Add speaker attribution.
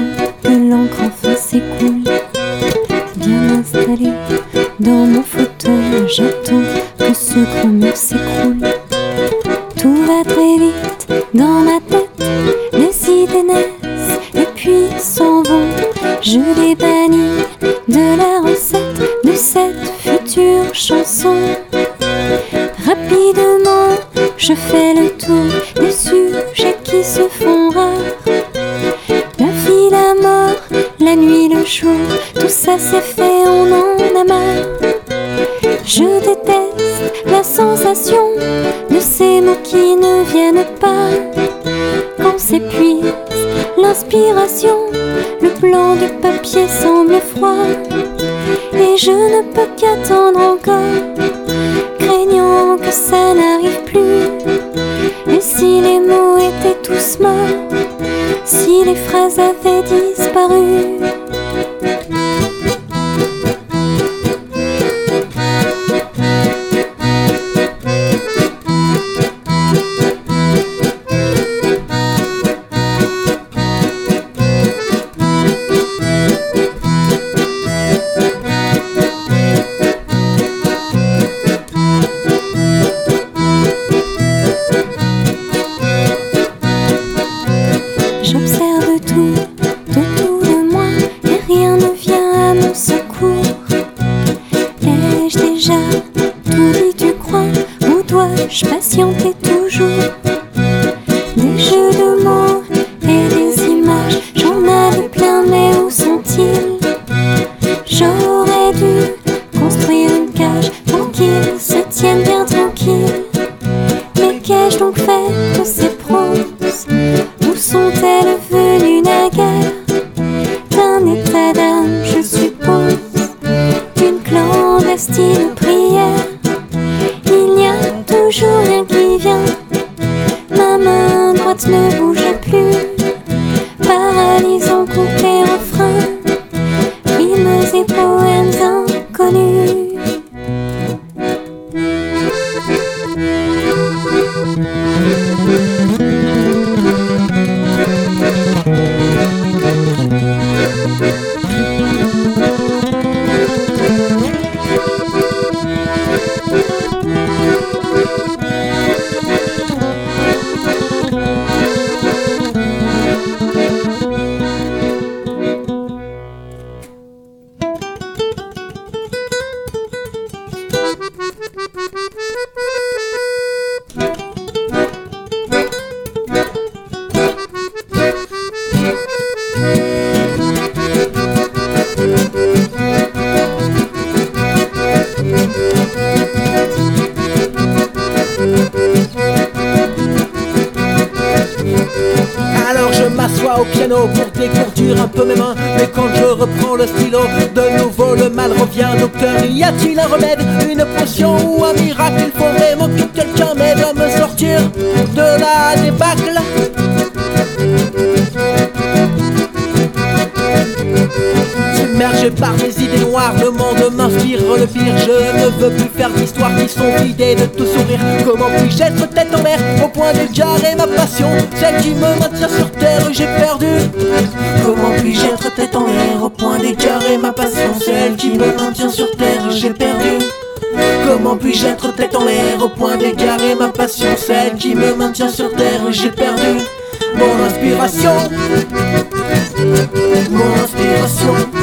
Speaker 1: que l'encre enfin s'écoule. Bien installé dans mon fauteuil, j'attends que ce grand mur s'écroule. Tout va très vite dans ma tête, les idées naissent et puis s'en vont. Je les bannis de la recette de cette future chanson. Rapidement, je fais le tour des sujets qui se font rares. La vie, la mort, la nuit, le jour, tout ça c'est fait, on en a marre. Je déteste la sensation de ces mots qui ne viennent pas. Quand s'épuise l'inspiration, le blanc du papier semble froid. Et je ne peux qu'attendre encore, craignant que ça n'arrive plus. Et si les mots étaient tous morts, si les phrases avaient disparu. J'observe tout, autour de moi, et rien ne vient à mon secours. Ai-je déjà tout dit, tu crois, ou dois-je patienter toujours? Des jeux de mots et des images, j'en avais plein, mais où sont-ils? J'aurais dû construire une cage pour qu'ils se tiennent bien tranquilles. Mais qu'ai-je donc fait de ces proses? Où sont-elles venues naguère? D'un état d'âme, je suppose, d'une clandestine prière. Il n'y a toujours rien qui vient, ma main droite ne bouge plus. Paralysant couplet refrain, rimes et poèmes inconnus.
Speaker 2: Alors je m'assois au piano pour dégourdir un peu mes mains. Mais quand je reprends le stylo, de nouveau le mal revient. Docteur, y a-t-il un remède, une potion ou un miracle? Il faut vraiment que quelqu'un m'aide à me sortir de la débâcle. Submergé par mes idées noires, le monde m'inspire le pire. Je ne veux plus faire d'histoires qui sont vidées de tout sourire. Comment puis-je être tête en l'air au point d'égarer ma passion, celle qui me maintient sur terre et j'ai perdu? Comment puis-je être tête en l'air au point d'égarer ma passion, celle qui me maintient sur terre et j'ai perdu? Comment puis-je être tête en l'air au point d'égarer ma passion, celle qui me maintient sur terre et j'ai perdu mon inspiration? Mon inspiration.